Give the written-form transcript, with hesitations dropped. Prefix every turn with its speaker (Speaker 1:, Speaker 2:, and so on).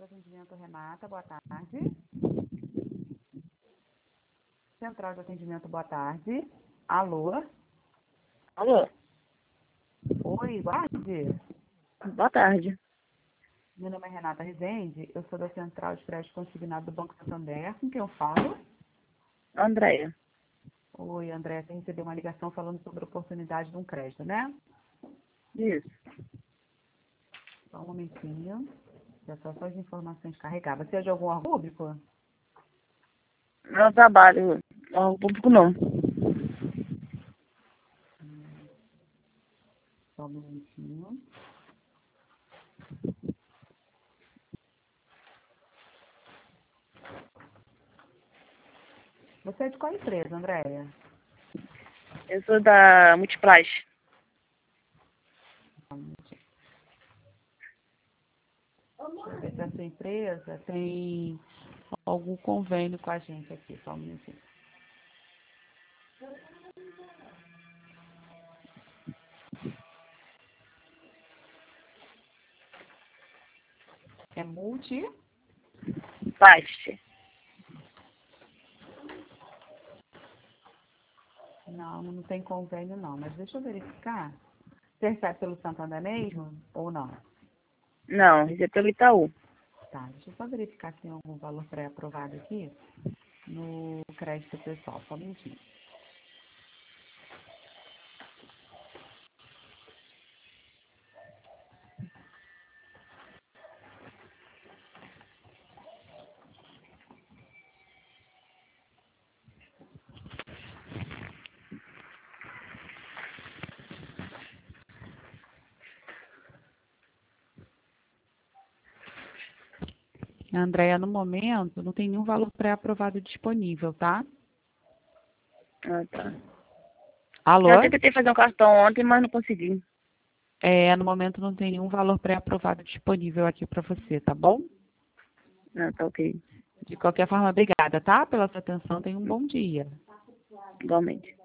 Speaker 1: atendimento Renata, boa tarde. Central de atendimento, boa tarde. Alô?
Speaker 2: Alô?
Speaker 1: Oi, boa tarde.
Speaker 2: Boa tarde.
Speaker 1: Meu nome é Renata Rezende, eu sou da Central de Crédito Consignado do Banco Santander. Com quem eu falo?
Speaker 2: Andréia.
Speaker 1: Oi, André, você recebeu uma ligação falando sobre a oportunidade de um crédito, né?
Speaker 2: Isso.
Speaker 1: Só um momentinho. Já só as informações carregar. Você é de algum órgão público?
Speaker 2: Não trabalho no público, não.
Speaker 1: Só um momentinho. Você é de qual empresa, Andréia?
Speaker 2: Eu sou da Multiplas.
Speaker 1: Só um minutinho. Deixa eu ver se a sua empresa tem algum convênio com a gente aqui. Só um minutinho. É multi?
Speaker 2: Paste.
Speaker 1: Não, não tem convênio não. Mas deixa eu verificar. Você recebe pelo Santander mesmo ou não?
Speaker 2: Não, isso é pelo Itaú.
Speaker 1: Tá, deixa eu só verificar se tem algum valor pré-aprovado aqui no crédito pessoal. Só um minutinho. Andréia, no momento, não tem nenhum valor pré-aprovado disponível, tá?
Speaker 2: Ah, tá.
Speaker 1: Alô?
Speaker 2: Eu tentei fazer um cartão ontem, mas não consegui.
Speaker 1: No momento não tem nenhum valor pré-aprovado disponível aqui para você, tá bom?
Speaker 2: Ah, tá ok.
Speaker 1: De qualquer forma, obrigada, tá? Pela sua atenção. Tenha um bom dia.
Speaker 2: Igualmente.